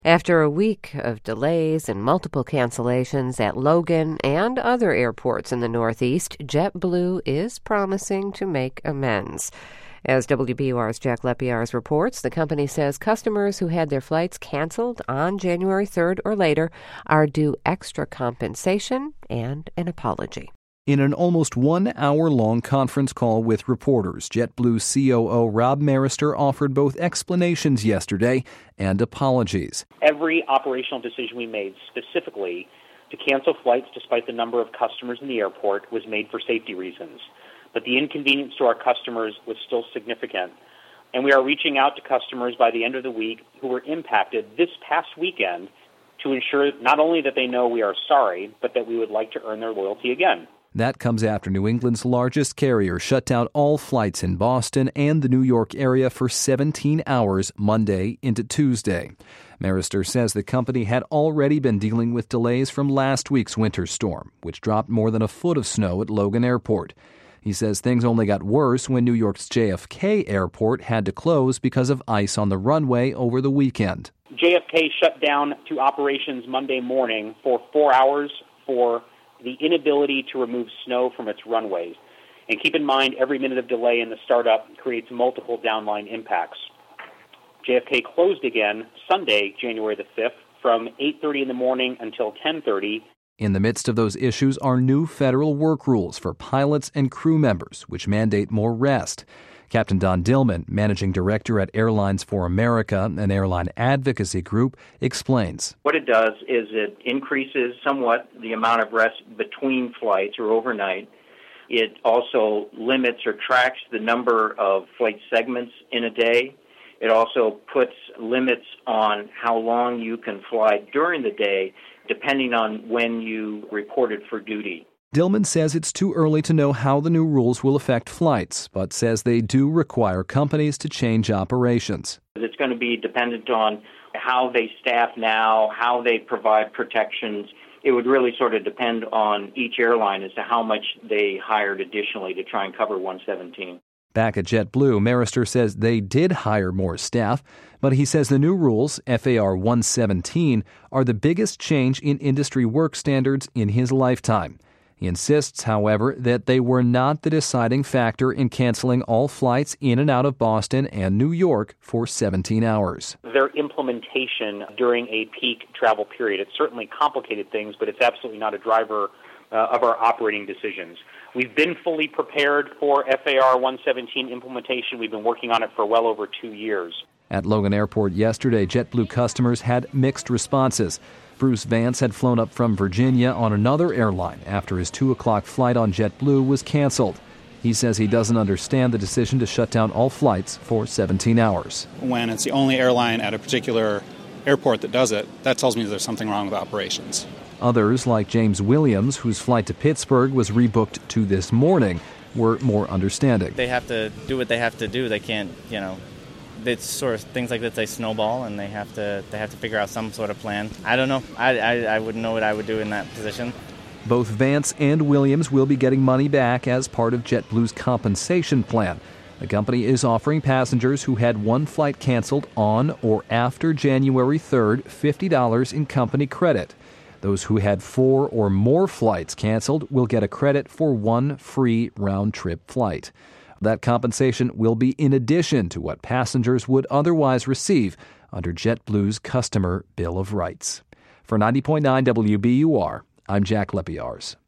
After a week of delays and multiple cancellations at Logan and other airports in the Northeast, JetBlue is promising to make amends. As WBUR's Jack Lepiarz reports, the company says customers who had their flights canceled on January 3rd or later are due extra compensation and an apology. In an almost 1 hour-long conference call with reporters, JetBlue COO Rob Marister offered both explanations yesterday and apologies. Every operational decision we made specifically to cancel flights despite the number of customers in the airport was made for safety reasons. But the inconvenience to our customers was still significant. And we are reaching out to customers by the end of the week who were impacted this past weekend to ensure not only that they know we are sorry, but that we would like to earn their loyalty again. That comes after New England's largest carrier shut down all flights in Boston and the New York area for 17 hours Monday into Tuesday. Marister says the company had already been dealing with delays from last week's winter storm, which dropped more than a foot of snow at Logan Airport. He says things only got worse when New York's JFK Airport had to close because of ice on the runway over the weekend. JFK shut down to operations Monday morning for 4 hours for the inability to remove snow from its runways. And keep in mind, every minute of delay in the startup creates multiple downline impacts. JFK closed again Sunday, January the 5th, from 8:30 in the morning until 10:30. In the midst of those issues are new federal work rules for pilots and crew members, which mandate more rest. Captain Don Dillman, managing director at Airlines for America, an airline advocacy group, explains. What it does is it increases somewhat the amount of rest between flights or overnight. It also limits or tracks the number of flight segments in a day. It also puts limits on how long you can fly during the day, depending on when you reported for duty. Dillman says it's too early to know how the new rules will affect flights, but says they do require companies to change operations. It's going to be dependent on how they staff now, how they provide protections. It would really sort of depend on each airline as to how much they hired additionally to try and cover 117. Back at JetBlue, Marister says they did hire more staff, but he says the new rules, FAR 117, are the biggest change in industry work standards in his lifetime. He insists, however, that they were not the deciding factor in canceling all flights in and out of Boston and New York for 17 hours. Their implementation during a peak travel period, it certainly complicated things, but it's absolutely not a driver of our operating decisions. We've been fully prepared for FAR 117 implementation. We've been working on it for well over 2 years. At Logan Airport yesterday, JetBlue customers had mixed responses. Bruce Vance had flown up from Virginia on another airline after his 2 o'clock flight on JetBlue was canceled. He says he doesn't understand the decision to shut down all flights for 17 hours. When it's the only airline at a particular airport that does it, that tells me there's something wrong with operations. Others, like James Williams, whose flight to Pittsburgh was rebooked to this morning, were more understanding. They have to do what they have to do. They can't, it's sort of things like that, they snowball, and they have to figure out some sort of plan. I don't know. I wouldn't know what I would do in that position. Both Vance and Williams will be getting money back as part of JetBlue's compensation plan. The company is offering passengers who had one flight canceled on or after January 3rd $50 in company credit. Those who had 4 or more flights canceled will get a credit for one free round-trip flight. That compensation will be in addition to what passengers would otherwise receive under JetBlue's Customer Bill of Rights. For 90.9 WBUR, I'm Jack Lepiarz.